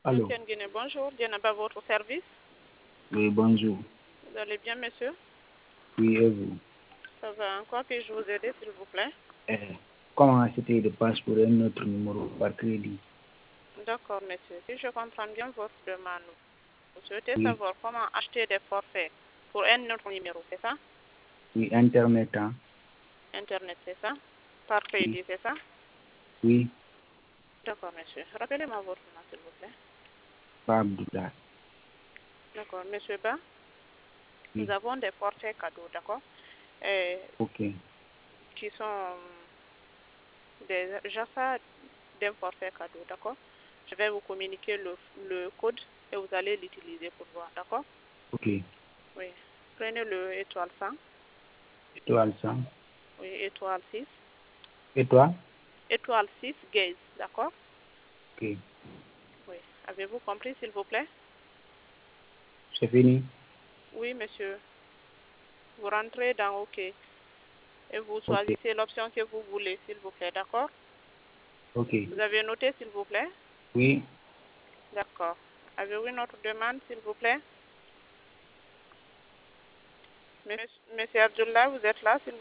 Allô? Ancienne Guinée, bonjour. Djenaba, votre service. Oui, bonjour. Vous allez bien, monsieur? Oui, et vous? Ça va. En quoi puis-je vous aider, s'il vous plaît? Comment acheter des passes pour un autre numéro par crédit? D'accord, monsieur. Si je comprends bien votre demande, vous souhaitez Oui, savoir comment acheter des forfaits pour un autre numéro, c'est ça? oui, Internet, hein? Internet, c'est ça? Par Oui, crédit, c'est ça? oui, D'accord, monsieur. Rappelez-moi votre nom, s'il vous plaît. pas Abdullah. D'accord, monsieur Ba, nous Oui, avons des forfaits cadeaux, d'accord? Et ok, qui sont des achats d'un forfait cadeau, d'accord? Je vais vous communiquer le code et vous allez l'utiliser pour voir, d'accord? ok. Oui. Prenez le étoile 100, Étoile 100. oui, étoile 6, Et toi? étoile 6, gaze, d'accord? Ok, Oui. Avez-vous compris, s'il vous plaît? c'est fini? Oui, monsieur. Vous rentrez dans OK et vous Ok, choisissez l'option que vous voulez, s'il vous plaît, d'accord? ok. Vous avez noté, s'il vous plaît? Oui, D'accord. Avez-vous une autre demande, s'il vous plaît? Monsieur Abdullah, vous êtes là, s'il vous plaît?